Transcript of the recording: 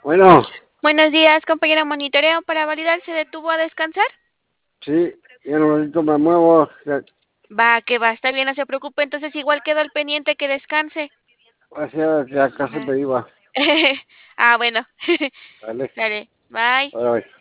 Bueno, Buenos días, compañero monitoreo. Para validar, ¿se detuvo a descansar? sí, ya en un ratito me muevo. Va, que va, está bien, no se preocupe. Entonces igual quedó el pendiente que descanse. Hacia que a casa Va. me iba. Ah, bueno. Dale, Dale, bye. bye, bye.